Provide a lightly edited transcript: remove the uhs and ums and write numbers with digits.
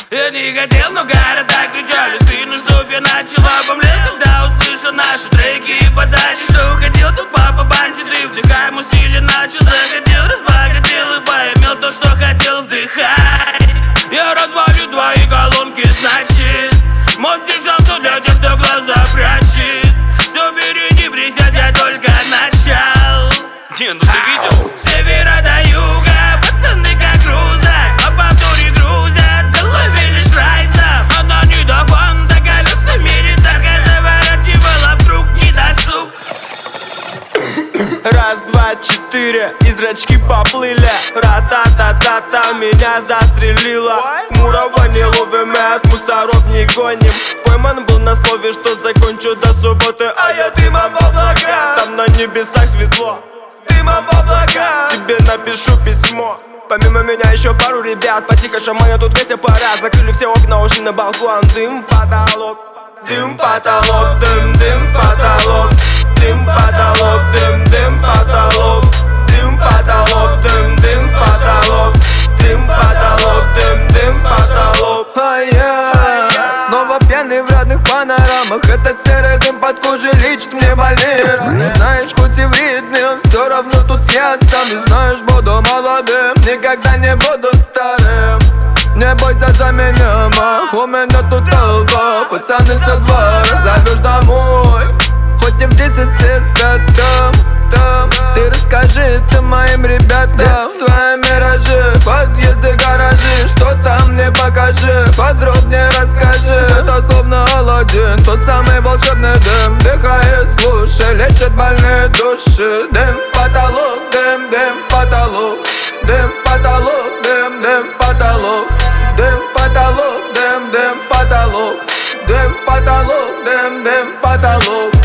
Я не хотел, но города кричали в спину, чтоб я начал обомлеть, когда услышал наши треки и подачи. Что хотел, то папа банчит, и вдыхаем усилия начал. Захотел, разбогател и поимел то, что хотел, вдыхай. Я развалю твои колонки, значит мост шансу для тех, кто глаза прячет. Все впереди, присядь, я только начал. Не, ну ты видел? С севера до юга, пацаны как груза, а повторе грузят, голове лишь райса. Она не до фонда, колеса мерит, только заворачивала, вдруг не досуг. Раз, два, четыре, и зрачки поплыли. Ра-та-та-та-та, меня застрелило. Мурова не ловим, мы от мусоров не гоним. Пойман был на слове, что закончу до субботы, а я дымом в облака. Там на небесах светло, дымом в облака. Тебе напишу письмо. Помимо меня еще пару ребят, потихо шаманя тут весь аппарат. Закрыли все окна, ушли на балкон. Дым, потолок, дым, потолок, дым, дым, потолок. Дым, потолок, дым, дым, потолок. Дым, потолок, дым, дым, потолок. Дым, потолок, дым, дым, потолок. Снова пьяный в родных панорамах. Этот серый дым под кожей лечит мне больные. Знаешь, хоть и в ритме, все равно тут я останусь. Знаешь, буду молодым, никогда не буду старым. Не бойся за меня, ма, у меня тут толпа. Пацаны со двора, зовешь домой. Хоть и в 10 все спят там. Ты расскажи это моим ребятам. Твои миражи, подъезды, гаражи. Что там, мне покажи, подробнее расскажи. Это словно Аладдин, тот самый волшебный дым. Вдыхай и слушай, лечит больные души. Дым в потолок, дым, дым в потолок. Дым в потолок, дым, дым в потолок. Дым в потолок, дым, дым в потолок. Дым в потолок, дым, дым в потолок.